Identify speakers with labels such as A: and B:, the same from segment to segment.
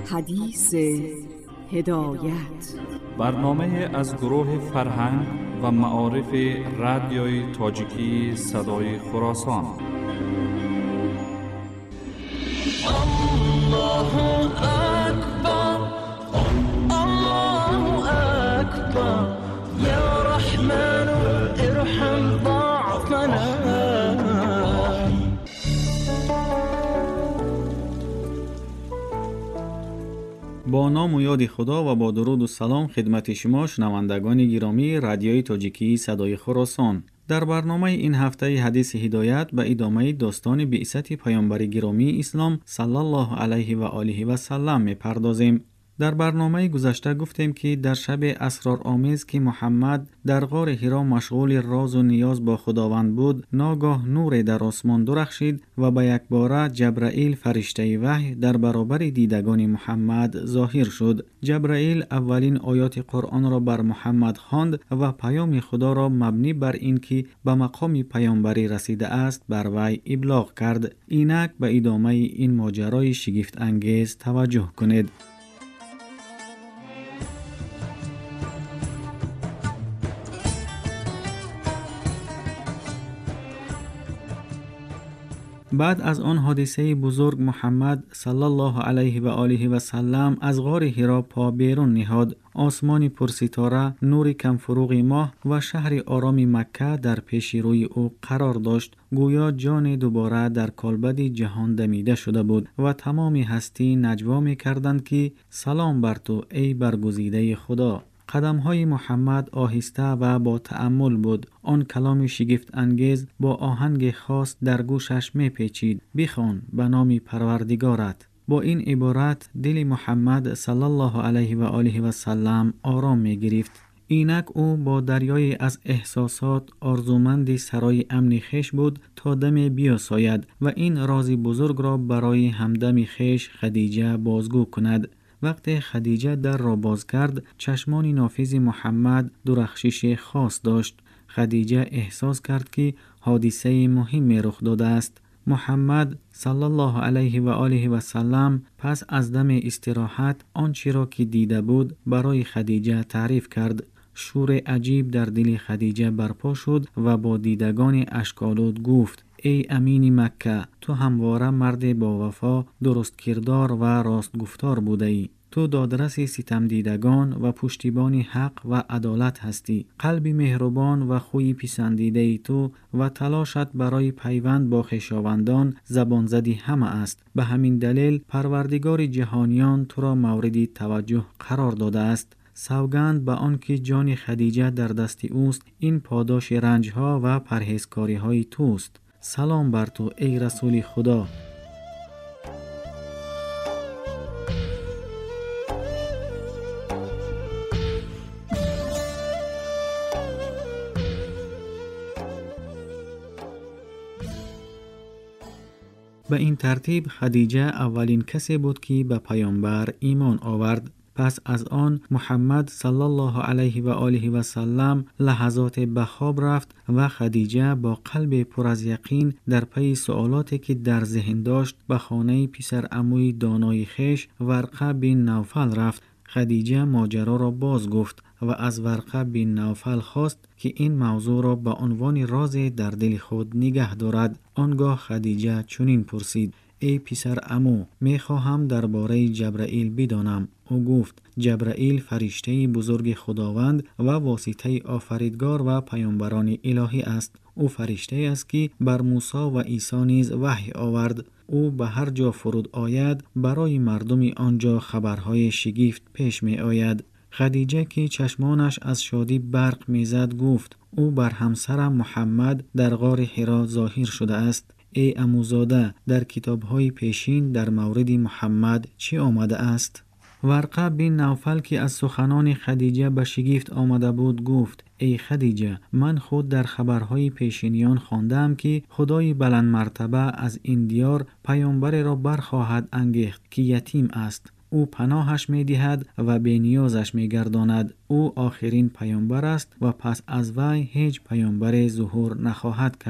A: حدیث هدایت،
B: برنامه از گروه فرهنگ و معارف رادیوی تاجیکی صدای خراسان.
C: الله اکبر، الله اکبر، یا رحمن ارحم ضعفنا.
D: با نام و یاد خدا و با درود و سلام خدمت شما شنوندگان گرامی رادیوی تاجیکی صدای خراسان. در برنامه این هفته حدیث هدایت به ادامه داستان بعثت پیامبر گرامی اسلام صلی الله علیه و آله و سلم می‌پردازیم. در برنامه گذشته گفتیم که در شب اسرارآمیز که محمد در غار حرا مشغول راز و نیاز با خداوند بود، ناگاه نور در آسمان درخشید و به یک باره جبرائیل فرشته وحی در برابر دیدگان محمد ظاهر شد. جبرائیل اولین آیات قرآن را بر محمد خواند و پیام خدا را مبنی بر این که به مقام پیامبری رسیده است بر وی ابلاغ کرد. اینک به ادامه این ماجرای شگفت انگیز توجه کنید. بعد از آن حادثه بزرگ محمد صلی الله علیه و آله و سلم از غار حرا پا بیرون نهاد. آسمان پرستاره، نور کم فروغ ماه و شهر آرام مکه در پیش روی او قرار داشت. گویا جان دوباره در کالبد جهان دمیده شده بود و تمام هستی نجوا می کردند که سلام بر تو ای برگزیده خدا. قدم‌های محمد آهسته و با تأمل بود. آن کلام شگفت انگیز با آهنگ خاص در گوشش می‌پیچید: بخوان به نام پروردگارت. با این عبارت دل محمد صلی الله علیه و آله و سلم آرام می‌گرفت. اینک او با دریای از احساسات آرزومند سرای امن خویش بود تا دم بیاساید و این راز بزرگ را برای همدم خویش خدیجه بازگو کند. وقتی خدیجه در را باز کرد، چشمان نافذ محمد درخشش خاص داشت. خدیجه احساس کرد که حادثه مهمی رخ داده است. محمد صلی الله علیه و آله و سلم پس از دم استراحت آنچه را که دیده بود برای خدیجه تعریف کرد. شور عجیب در دل خدیجه برپا شد و با دیدگان اشک‌آلود گفت: ای امین مکه، تو همواره مرد با وفا، درست کردار و راست گفتار بوده ای. تو دادرس ستم دیدگان و پشتیبان حق و عدالت هستی. قلبی مهربان و خوی پسندیده ای تو و تلاشت برای پیوند با خویشاوندان زبان زدی همه است. به همین دلیل پروردگار جهانیان تو را مورد توجه قرار داده است. سوگند به آن که جان خدیجه در دست اوست، این پاداش رنجها و پرهیزکاری های توست. سلام بر تو ای رسول خدا. به این ترتیب خدیجه اولین کسی بود که به پیامبر ایمان آورد. پس از آن محمد صلی الله علیه و آله و سلم لحظات به خواب رفت و خدیجه با قلب پر از یقین در پی سوالاتی که در ذهن داشت به خانه پسر عموی دانای خویش ورقه بن نوفل رفت. خدیجه ماجرا را باز گفت و از ورقه بن نوفل خواست که این موضوع را به عنوان راز در دل خود نگه دارد. آنگاه خدیجه چنین پرسید: ای پسر عمو، می خواهم درباره جبرائیل بدانم. او گفت: جبرائیل فرشته بزرگ خداوند و واسطه آفریدگار و پیامبران الهی است. او فرشته است که بر موسی و عیسی نیز وحی آورد. او به هر جا فرود آید برای مردم آنجا خبرهای شگفت پیش می آید. خدیجه که چشمانش از شادی برق می زد گفت: او بر همسرم محمد در غار حرا ظاهر شده است. ای عموزاده، در کتاب‌های پیشین در مورد محمد چی آمده است؟ ورقه بن نوفل که از سخنان خدیجه به شگفت آمده بود گفت: ای خدیجه، من خود در خبرهای پیشینیان خواندم که خدای بلند مرتبه از این دیار پیامبر را برخواهد انگیخت که یتیم است. او پناهش می دهد و به نیازش می گرداند. او آخرین پیامبر است و پس از وی هیچ پیامبر ظهور نخواهد کرد.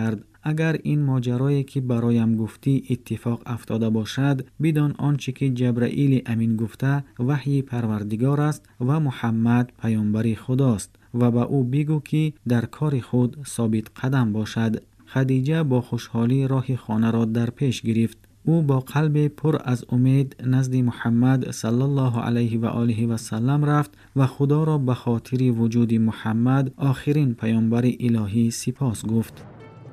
D: اگر این ماجرایی که برایم گفتی اتفاق افتاده باشد، بدان آنچه که جبرائیل امین گفته وحی پروردگار است و محمد پیامبر خداست و به او بگو که در کار خود ثابت قدم باشد. خدیجه با خوشحالی راه خانه را در پیش گرفت. او با قلب پر از امید نزد محمد صلی الله علیه و آله و سلم رفت و خدا را به خاطر وجود محمد آخرین پیامبر الهی سپاس گفت.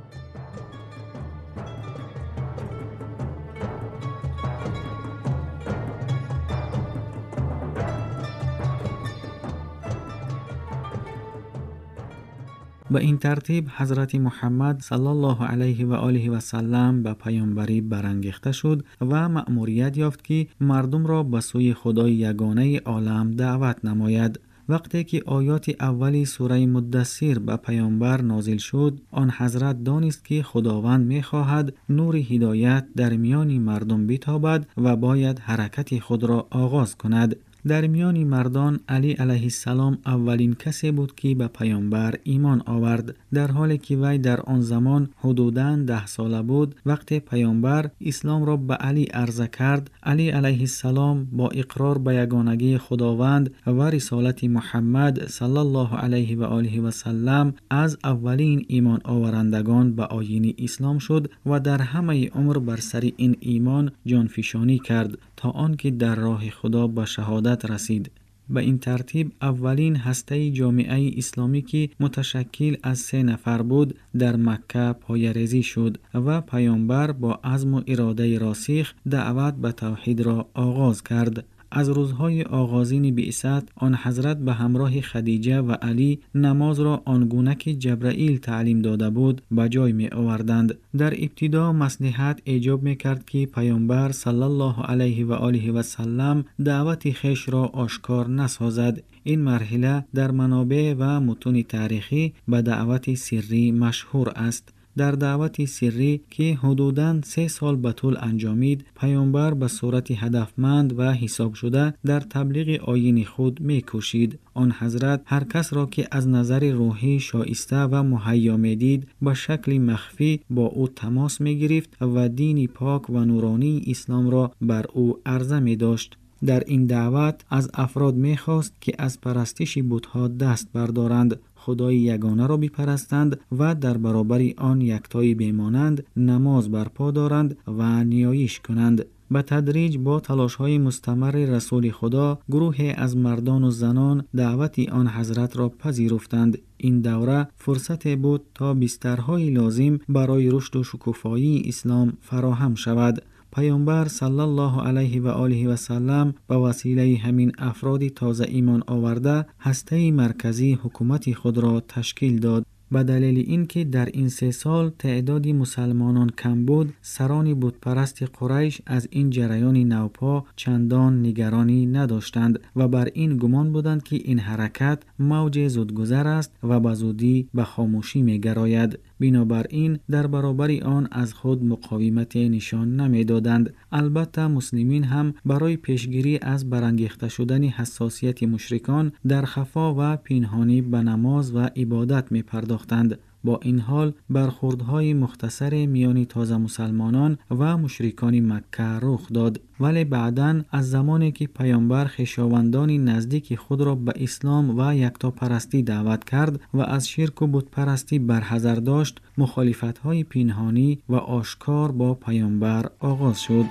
D: به این ترتیب حضرت محمد صلی الله علیه و آله و سلم به پیامبری برانگیخته شد و مأموریت یافت که مردم را به سوی خدای یگانه عالم دعوت نماید. وقتی که آیات اولی سوره مدثر به پیامبر نازل شد، آن حضرت دانست که خداوند می‌خواهد نور هدایت در میان مردم بتابد و باید حرکت خود را آغاز کند. در میان مردان علی علیه السلام اولین کسی بود که به پیامبر ایمان آورد، در حالی که وی در آن زمان حدوداً 10 ساله بود. وقتی پیامبر اسلام را به علی عرضه کرد، علی علیه السلام با اقرار به یگانگی خداوند و رسالت محمد صلی الله علیه و آله و سلم از اولین ایمان آورندگان به آیین اسلام شد و در همه عمر بر سر این ایمان جانفشانی کرد تا آنکه در راه خدا به شهادت رسید. به این ترتیب اولین هسته جامعه اسلامی که متشکل از 3 نفر بود در مکه پایه‌ریزی شد و پیامبر با عزم و اراده راسخ دعوت به توحید را آغاز کرد. از روزهای آغازین بعثت آن حضرت به همراه خدیجه و علی نماز را آنگونه که جبرائیل تعلیم داده بود به جای می آوردند. در ابتدا مصلحت ایجاب می کرد که پیامبر صلی الله علیه و آله و سلم دعوت خویش را آشکار نسازد. این مرحله در منابع و متون تاریخی به دعوت سری مشهور است. در دعوت سری که حدوداً 3 سال به طول انجامید، پیامبر به صورت هدفمند و حساب شده در تبلیغ آیین خود می کوشید. آن حضرت هر کس را که از نظر روحی شایسته و مهیا می دید به شکل مخفی با او تماس می گرفت و دین پاک و نورانی اسلام را بر او عرضه می داشت. در این دعوت از افراد می خواست که از پرستش بت‌ها دست بردارند، خدای یگانه را بپرستند و در برابر آن یکتایی بمانند، نماز برپا دارند و نیایش کنند. به تدریج با تلاش‌های مستمر رسول خدا، گروهی از مردان و زنان دعوت آن حضرت را پذیرفتند. این دوره فرصت بود تا بسترهای لازم برای رشد و شکوفایی اسلام فراهم شود. پیامبر صلی الله علیه و آله و سلم به وسیله همین افراد تازه ایمان آورده هسته مرکزی حکومت خود را تشکیل داد. به دلیل اینکه در این 3 سال تعداد مسلمانان کم بود، سران بتپرست قریش از این جریان نوپا چندان نگرانی نداشتند و بر این گمان بودند که این حرکت موج زودگذر است و به زودی به خاموشی می‌گراید. بنابراین در برابر آن از خود مقاومت نشان نمی‌دادند. البته مسلمین هم برای پیشگیری از برانگیخته شدن حساسیت مشرکان در خفا و پنهانی به نماز و عبادت می‌پرداختند. با این حال برخوردهای مختصر میان تازه مسلمانان و مشرکان مکه رخ داد، ولی بعداً از زمانی که پیامبر خویشاوندان نزدیک خود را به اسلام و یکتاپرستی دعوت کرد و از شرک و بتپرستی برحذر داشت، مخالفت‌های پنهانی و آشکار با پیامبر آغاز شد.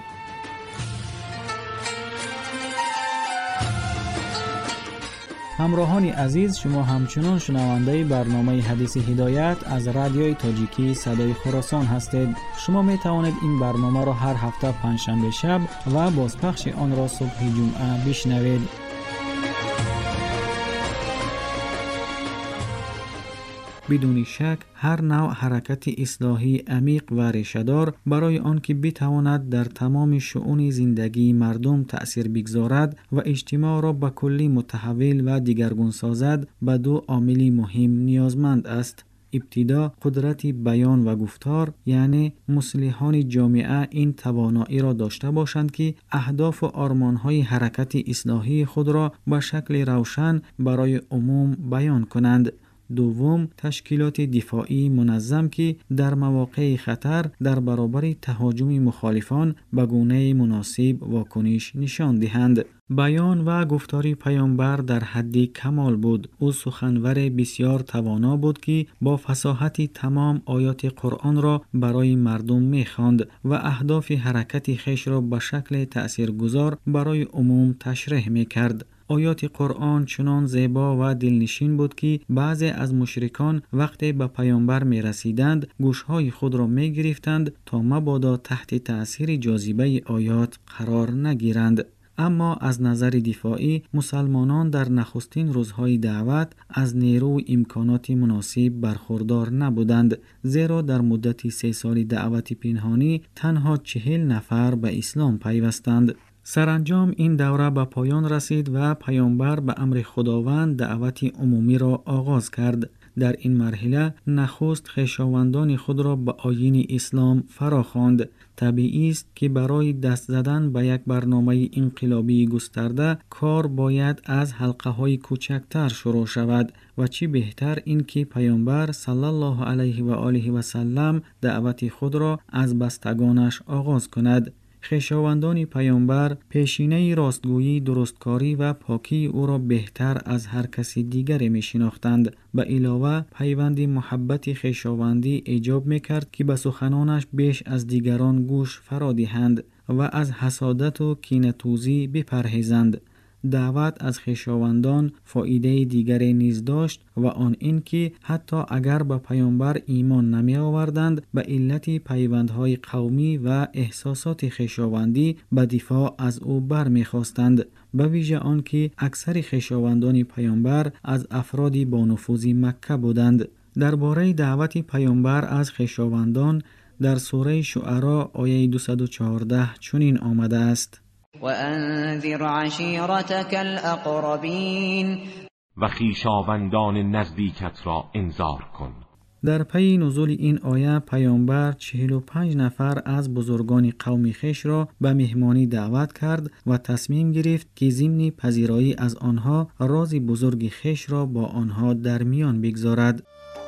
D: همراهان عزیز، شما همچنان شنونده برنامه حدیث هدایت از رادیوی تاجیکی صدای خراسان هستید. شما می توانید این برنامه را هر هفته پنجشنبه شب و بازپخش آن را صبح جمعه بشنوید. بدون شک هر نوع حرکت اصلاحی عمیق و ریشه‌دار برای آنکه بتواند در تمام شؤون زندگی مردم تأثیر بگذارد و اجتماع را به کلی متحول و دیگرگون سازد، به 2 عامل مهم نیازمند است. ابتدا قدرت بیان و گفتار، یعنی مصلحان جامعه این توانایی را داشته باشند که اهداف و آرمان‌های حرکت اصلاحی خود را به شکل روشن برای عموم بیان کنند. دوم، تشکیلات دفاعی منظم که در مواقع خطر در برابر تهاجم مخالفان به گونه مناسب واکنش نشان دهند. بیان و گفتار پیامبر در حد کمال بود. او سخنور بسیار توانا بود که با فصاحت تمام آیات قرآن را برای مردم می‌خواند و اهداف حرکت خویش را به شکل تأثیرگذار برای عموم تشریح می‌کرد. آیات قرآن چنان زیبا و دلنشین بود که بعضی از مشرکان وقتی به پیامبر می رسیدند گوشهای خود را می گرفتند تا مبادا تحت تأثیر جاذبه آیات قرار نگیرند. اما از نظر دفاعی مسلمانان در نخستین روزهای دعوت از نیرو و امکانات مناسب برخوردار نبودند، زیرا در مدت 3 سال دعوت پنهانی تنها 40 نفر به اسلام پیوستند. سرانجام این دوره به پایان رسید و پیامبر به امر خداوند دعوت عمومی را آغاز کرد. در این مرحله نخست خویشاوندان خود را به آیین اسلام فراخواند. طبیعی است که برای دست زدن به یک برنامه انقلابی گسترده کار باید از حلقه های کوچکتر شروع شود و چی بهتر این که پیامبر صلی الله علیه و آله و سلم دعوت خود را از بستگانش آغاز کند. خویشاوندان پیامبر پیشینه راستگویی، درستکاری و پاکی او را بهتر از هر کسی دیگری می شناختند. به علاوه پیوند محبت خویشاوندی ایجاب می کرد که به سخنانش بیش از دیگران گوش فرا دهند و از حسادت و کینه‌توزی بپرهیزند. دعوت از خویشاوندان فایده دیگری نیز داشت و آن این که حتی اگر به پیامبر ایمان نمی آوردند به علت پیوندهای قومی و احساسات خویشاوندی به دفاع از او برمیخواستند، به ویژه آن که اکثر خویشاوندان پیامبر از افرادی با نفوذ مکه بودند. درباره دعوت پیامبر از خویشاوندان در سوره شعرا آیه 214 چنین آمده است:
E: وأنذر عشيرتك الأقربين
F: و خویشاوندان نزدیکت را انذار کن.
D: در پی نزول این آیه پیامبر 45 نفر از بزرگان قوم خویش را به مهمانی دعوت کرد و تصمیم گرفت که ضمن پذیرایی از آنها راز بزرگ خویش را با آنها در میان بگذارد.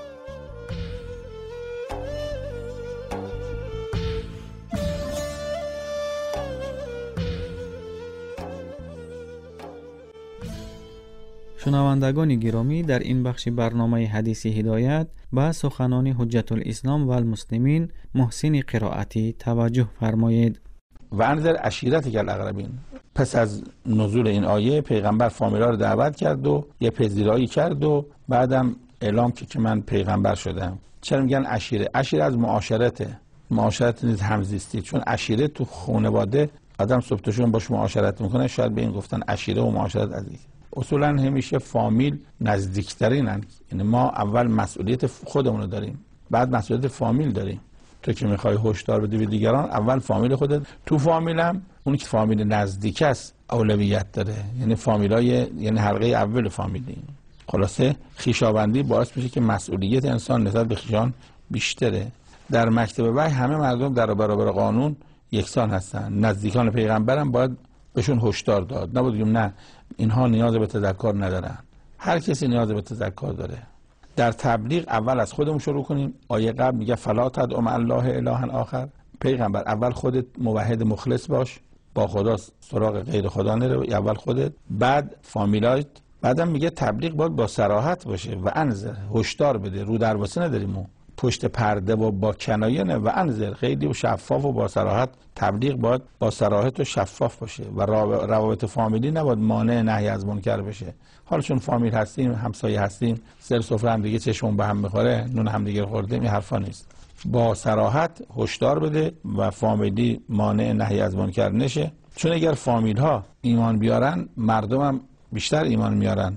D: شنوندگان گرامی، در این بخش برنامه حدیث هدایت به سخنان حجت الاسلام و المسلمین محسن قرائتی توجه فرمایید.
G: و انذر عشیرتک الاقربین. پس از نزول این آیه پیغمبر فامیلا رو دعوت کرد و یه پذیرایی کرد و بعدم اعلام که من پیغمبر شدم. چرا میگن عشیره؟ عشیره از معاشرته. معاشرت نیز همزیستی، چون عشیره تو خانواده آدم صبح تا شب باش معاشرت میکنه، شاید به این گفتن عشیره و معاشرت عزیز. اصولا همیشه فامیل نزدیکترینن، یعنی ما اول مسئولیت خودمون رو داریم، بعد مسئولیت فامیل داریم. تو که میخوای هشدار بدی به دیگران، اول فامیل خودت. تو فامیلم اون که فامیل نزدیک است اولویت داره، یعنی فامیلای، یعنی حلقه اول فامیلی. خلاصه خویشاوندی باعث میشه که مسئولیت انسان نسبت به خویشان بیشتره. در مکتب وحی همه مردم در برابر قانون یکسان هستن. نزدیکان پیغمبرم باید بهشون هشدار داد، نباید بگیم نه اینها نیاز به تذکر ندارن. هر کسی نیاز به تذکر داره. در تبلیغ اول از خودمون شروع کنیم. آیه قبل میگه فلا تدع مع الله الها آخر. پیغمبر اول خودت موحد مخلص باش، با خدا سراغ غیر خدا نرو، اول خودت، بعد فامیلایت. بعدم میگه تبلیغ باید با صراحت باشه و انذر، هشدار بده. رو درواسی نداریم، پشت پرده و با کنایه نه. و انذر خیلی و شفاف و با صراحت. تبلیغ باید با صراحت و شفاف باشه و روابط فامیلی نباید مانع نهی از منکر بشه. حالا چون فامیل هستیم، همسایه هستیم، سر سفره هم دیگه چشمون به هم میخوره، نون هم دیگه خوردیم، این حرفا نیست. با صراحت هشدار بده و فامیلی مانع نهی از منکر نشه. چون اگر فامیل ها ایمان بیارن، مردم هم بیشتر ایمان میارن.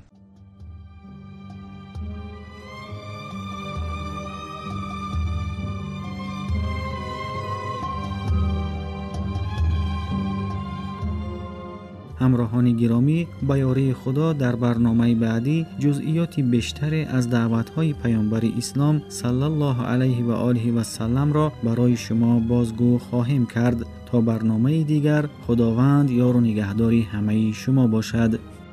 D: همراهان گرامی، با یاری خدا در برنامه بعدی جزئیات بیشتر از دعوت‌های پیامبر اسلام صلی الله علیه و آله و سلم را برای شما بازگو خواهیم کرد. تا برنامه دیگر، خداوند یار و نگهداری همه شما باشد.